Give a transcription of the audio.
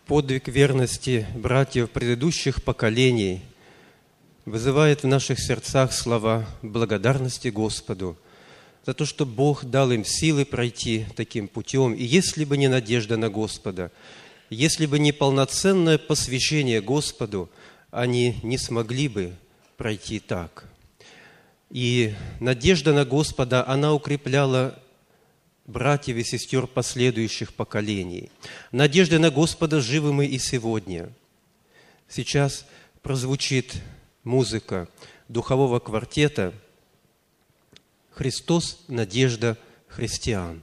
Подвиг верности братьев предыдущих поколений вызывает в наших сердцах слова благодарности Господу за то, что Бог дал им силы пройти таким путем. И если бы не надежда на Господа, если бы не полноценное посвящение Господу, они не смогли бы пройти так. И надежда на Господа, она укрепляла братьев и сестер последующих поколений. Надежда на Господа живы мы и сегодня. Сейчас прозвучит музыка духового квартета «Христос – надежда христиан».